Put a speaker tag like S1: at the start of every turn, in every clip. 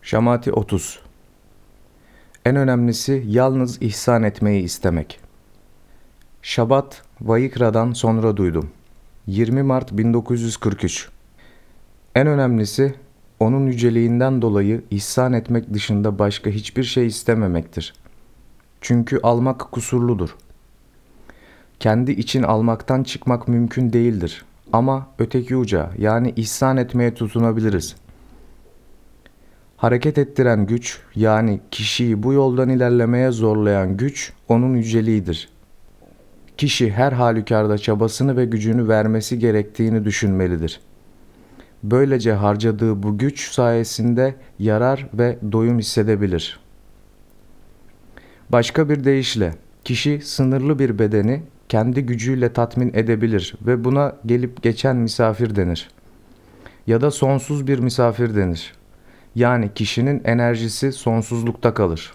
S1: Şamati 30. En önemlisi yalnız ihsan etmeyi istemek. Şabat Vayikra'dan sonra duydum. 20 Mart 1943. En önemlisi onun yüceliğinden dolayı ihsan etmek dışında başka hiçbir şey istememektir. Çünkü almak kusurludur. Kendi için almaktan çıkmak mümkün değildir. Ama öteki uca yani ihsan etmeye tutunabiliriz. Hareket ettiren güç yani kişiyi bu yoldan ilerlemeye zorlayan güç onun yüceliğidir. Kişi her halükarda çabasını ve gücünü vermesi gerektiğini düşünmelidir. Böylece harcadığı bu güç sayesinde yarar ve doyum hissedebilir. Başka bir deyişle, kişi sınırlı bir bedeni kendi gücüyle tatmin edebilir ve buna gelip geçen misafir denir. Ya da sonsuz bir misafir denir. Yani kişinin enerjisi sonsuzlukta kalır.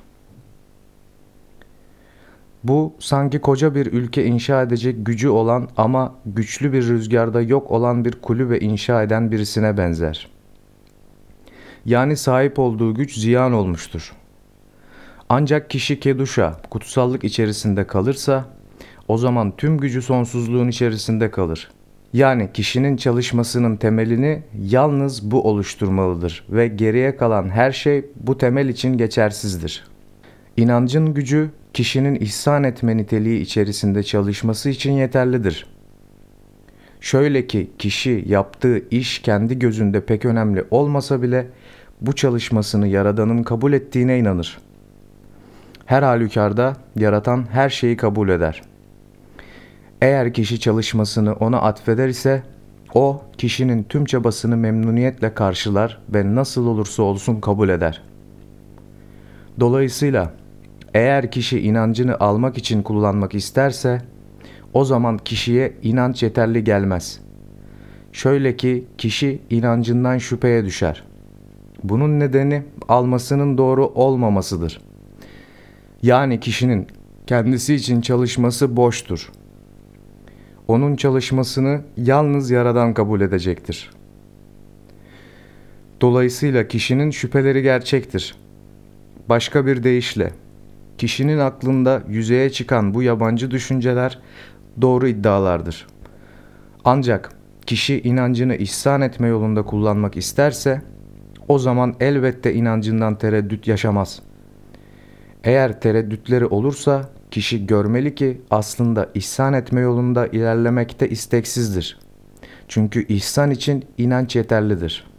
S1: Bu sanki koca bir ülke inşa edecek gücü olan ama güçlü bir rüzgarda yok olan bir kulübe inşa eden birisine benzer. Yani sahip olduğu güç ziyan olmuştur. Ancak kişi keduşa, kutsallık içerisinde kalırsa, o zaman tüm gücü sonsuzluğun içerisinde kalır. Yani kişinin çalışmasının temelini yalnız bu oluşturmalıdır ve geriye kalan her şey bu temel için geçersizdir. İnancın gücü kişinin ihsan etme niteliği içerisinde çalışması için yeterlidir. Şöyle ki kişi yaptığı iş kendi gözünde pek önemli olmasa bile bu çalışmasını Yaradan'ın kabul ettiğine inanır. Her halükarda yaratan her şeyi kabul eder. Eğer kişi çalışmasını ona atfeder ise o kişinin tüm çabasını memnuniyetle karşılar ve nasıl olursa olsun kabul eder. Dolayısıyla eğer kişi inancını almak için kullanmak isterse o zaman kişiye inanç yeterli gelmez. Şöyle ki kişi inancından şüpheye düşer. Bunun nedeni almasının doğru olmamasıdır. Yani kişinin kendisi için çalışması boştur. Onun çalışmasını yalnız Yaradan kabul edecektir. Dolayısıyla kişinin şüpheleri gerçektir. Başka bir deyişle, kişinin aklında yüzeye çıkan bu yabancı düşünceler doğru iddialardır. Ancak kişi inancını ihsan etme yolunda kullanmak isterse, o zaman elbette inancından tereddüt yaşamaz. Eğer tereddütleri olursa, kişi görmeli ki aslında ihsan etme yolunda ilerlemekte isteksizdir. Çünkü ihsan için inanç yeterlidir.